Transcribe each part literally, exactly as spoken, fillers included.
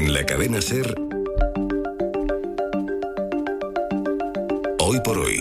En la cadena SER, Hoy por Hoy.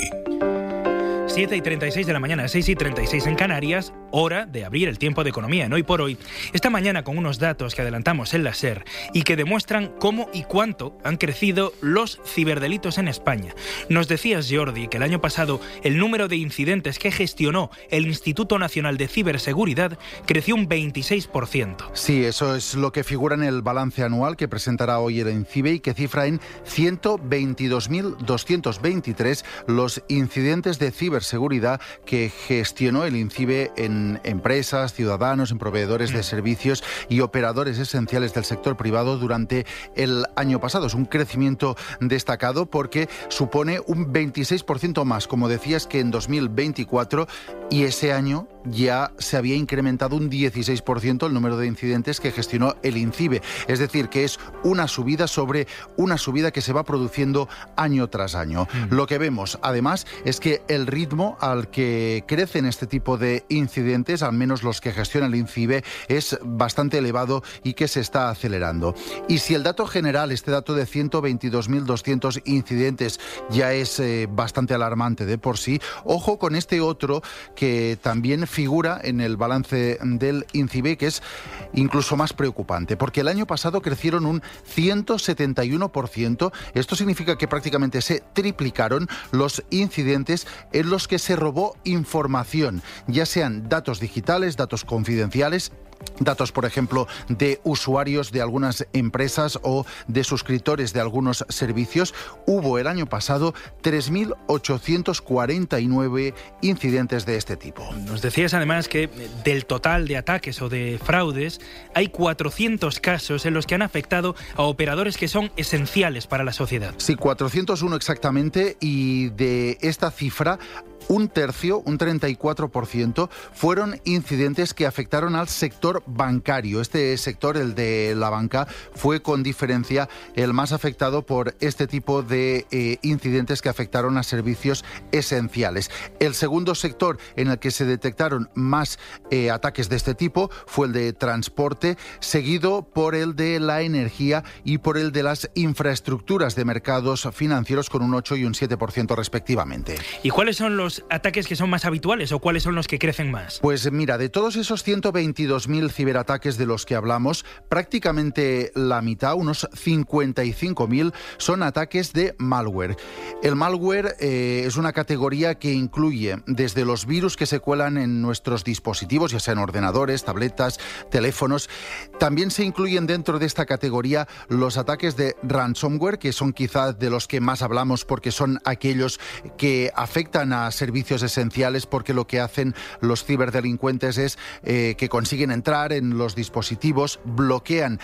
siete y treinta y seis de la mañana, seis y treinta y seis en Canarias, hora de abrir el tiempo de economía en Hoy por Hoy. Esta mañana con unos datos que adelantamos en la SER y que demuestran cómo y cuánto han crecido los ciberdelitos en España. Nos decías, Jordi, que el año pasado el número de incidentes que gestionó el Instituto Nacional de Ciberseguridad creció un veintiséis por ciento. Sí, eso es lo que figura en el balance anual que presentará hoy el INCIBE y que cifra en ciento veintidós mil doscientos veintitrés los incidentes de ciberseguridad seguridad que gestionó el INCIBE en empresas, ciudadanos, en proveedores de servicios y operadores esenciales del sector privado durante el año pasado. Es un crecimiento destacado porque supone un veintiséis por ciento más, como decías, que en dos mil veinticuatro, y ese año ya se había incrementado un dieciséis por ciento el número de incidentes que gestionó el INCIBE. Es decir, que es una subida sobre una subida que se va produciendo año tras año. Mm. Lo que vemos, además, es que el ritmo al que crecen este tipo de incidentes, al menos los que gestiona el INCIBE, es bastante elevado y que se está acelerando. Y si el dato general, este dato de ciento veintidós mil doscientos incidentes, ya es eh, bastante alarmante de por sí, ojo con este otro que también figura en el balance del INCIBE, que es incluso más preocupante, porque el año pasado crecieron un ciento setenta y uno por ciento. Esto significa que prácticamente se triplicaron los incidentes en los que se robó información, ya sean datos digitales, datos confidenciales, datos, por ejemplo, de usuarios de algunas empresas o de suscriptores de algunos servicios. Hubo el año pasado tres mil ochocientos cuarenta y nueve incidentes de este tipo. Nos decías además que del total de ataques o de fraudes hay cuatrocientos casos en los que han afectado a operadores que son esenciales para la sociedad. Sí, cuatrocientos uno exactamente, y de esta cifra un tercio, un treinta y cuatro por ciento, fueron incidentes que afectaron al sector bancario. Este sector, el de la banca, fue con diferencia el más afectado por este tipo de eh, incidentes que afectaron a servicios esenciales. El segundo sector en el que se detectaron más eh, ataques de este tipo fue el de transporte, seguido por el de la energía y por el de las infraestructuras de mercados financieros, con un ocho y un siete por ciento respectivamente. ¿Y cuáles son los ataques que son más habituales o cuáles son los que crecen más? Pues mira, de todos esos ciento veintidós mil ciberataques de los que hablamos, prácticamente la mitad, unos cincuenta y cinco mil, son ataques de malware. El malware eh, es una categoría que incluye desde los virus que se cuelan en nuestros dispositivos, ya sean ordenadores, tabletas, teléfonos. También se incluyen dentro de esta categoría los ataques de ransomware, que son quizás de los que más hablamos porque son aquellos que afectan a servicios esenciales, porque lo que hacen los ciberdelincuentes es eh, que consiguen entrar en los dispositivos, bloquean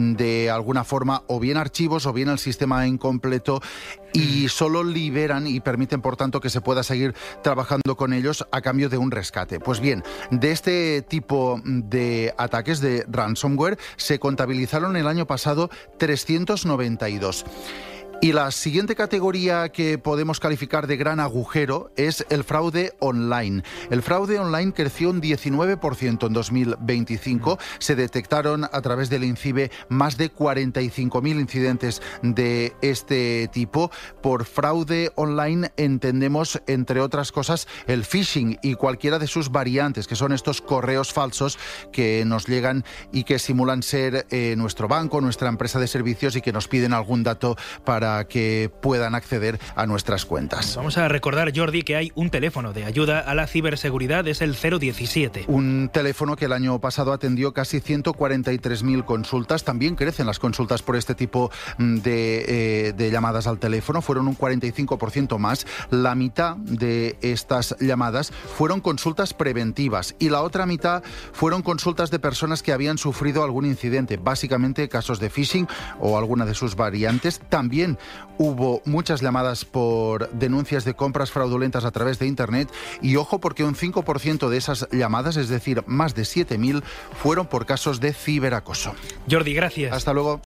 de alguna forma o bien archivos o bien el sistema incompleto y solo liberan y permiten, por tanto, que se pueda seguir trabajando con ellos a cambio de un rescate. Pues bien, de este tipo de ataques de ransomware se contabilizaron el año pasado trescientos noventa y dos. Y la siguiente categoría que podemos calificar de gran agujero es el fraude online. El fraude online creció un diecinueve por ciento en dos mil veinticinco. Se detectaron a través del INCIBE más de cuarenta y cinco mil incidentes de este tipo. Por fraude online entendemos, entre otras cosas, el phishing y cualquiera de sus variantes, que son estos correos falsos que nos llegan y que simulan ser eh, nuestro banco, nuestra empresa de servicios, y que nos piden algún dato para que puedan acceder a nuestras cuentas. Vamos a recordar, Jordi, que hay un teléfono de ayuda a la ciberseguridad, es el cero diecisiete. Un teléfono que el año pasado atendió casi ciento cuarenta y tres mil consultas. También crecen las consultas por este tipo de, eh, de llamadas al teléfono. Fueron un cuarenta y cinco por ciento más. La mitad de estas llamadas fueron consultas preventivas y la otra mitad fueron consultas de personas que habían sufrido algún incidente, básicamente casos de phishing o alguna de sus variantes. También hubo muchas llamadas por denuncias de compras fraudulentas a través de Internet, y ojo, porque un cinco por ciento de esas llamadas, es decir, más de siete mil, fueron por casos de ciberacoso. Jordi, gracias. Hasta luego.